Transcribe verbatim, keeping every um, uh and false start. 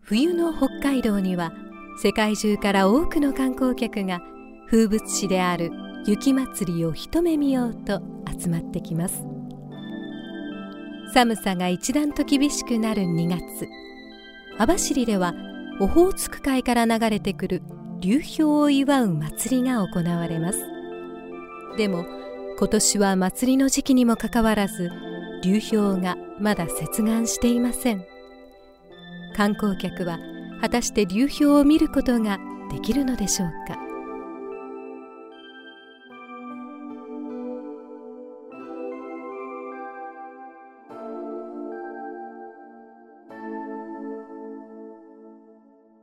冬の北海道には世界中から多くの観光客が風物詩である雪まつりを一目見ようと集まってきます。寒さが一段と厳しくなるにがつ、網走ではオホーツク海から流れてくる流氷を祝う祭りが行われます。でも今年は祭りの時期にもかかわらず流氷がまだ接岸していません。観光客は果たして流氷を見ることができるのでしょうか。